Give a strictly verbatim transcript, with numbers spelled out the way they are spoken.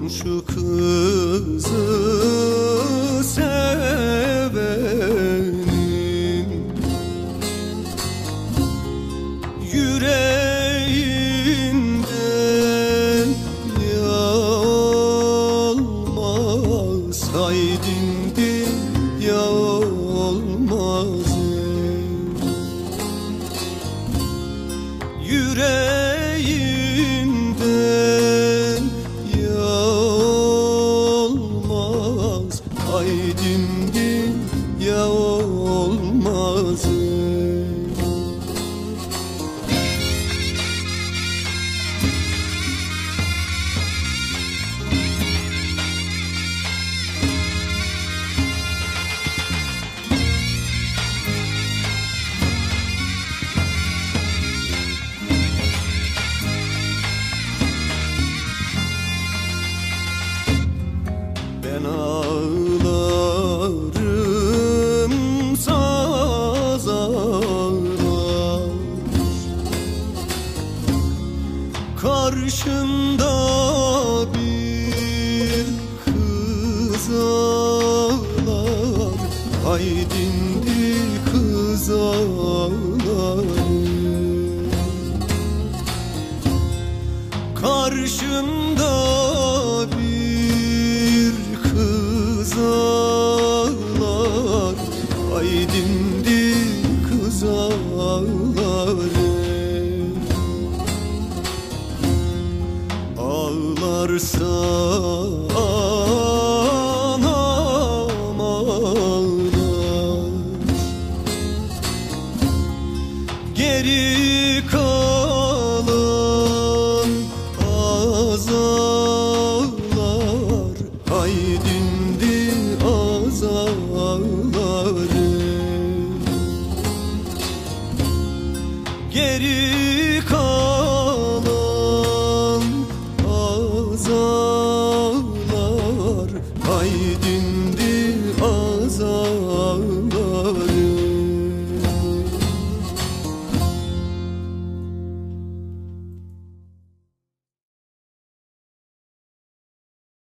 şu kızı sevenin yüreğinden yağmasaydın ya olmaz yüreğinden yağmaz aydın ya olmaz. Ben ağlarım saz ağlar karşında bir kız ağlar aydindi kız ağlar karşında bir kız ağlar aydindi kız ağlar ağlarsan anam ağlar geri kalan az ağlar aydindi az ağlar geri kalan